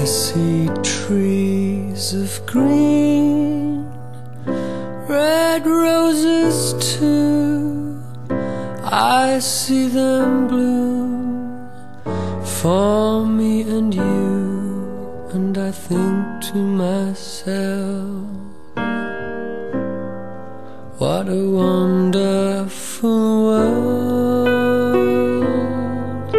see trees of green, red roses too. I see them bloom for me and you, and I think to myself, what a wonderful world.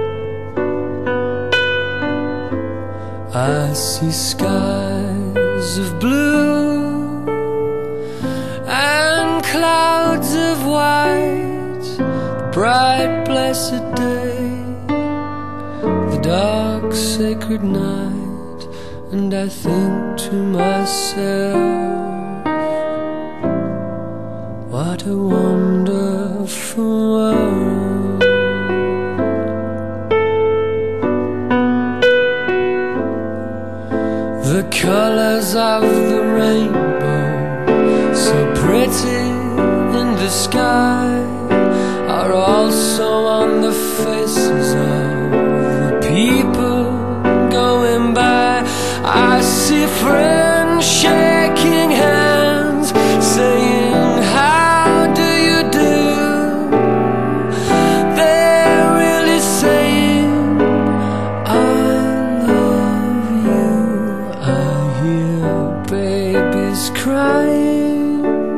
I see skies of blue and clouds of white, the bright blessed day, the dark sacred night, and I think to myself, what a wonderful world. The colors of the rainbow, so pretty in the sky, are also on the faces of the people going by. I see friends shaking hands, saying, how do you do? They're really saying, I love you. I hear babies crying,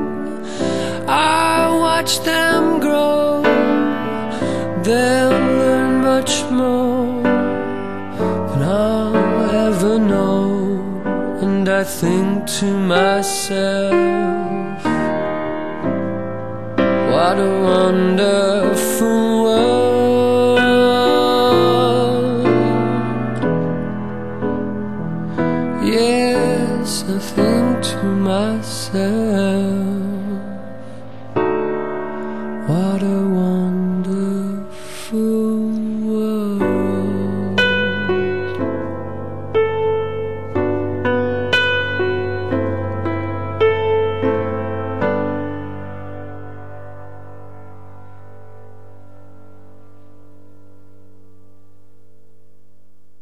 I watch them grow. They'll learn much more than I'll ever know, and I think to myself, what a wonderful world. Yes, I think to myself, what a wonderful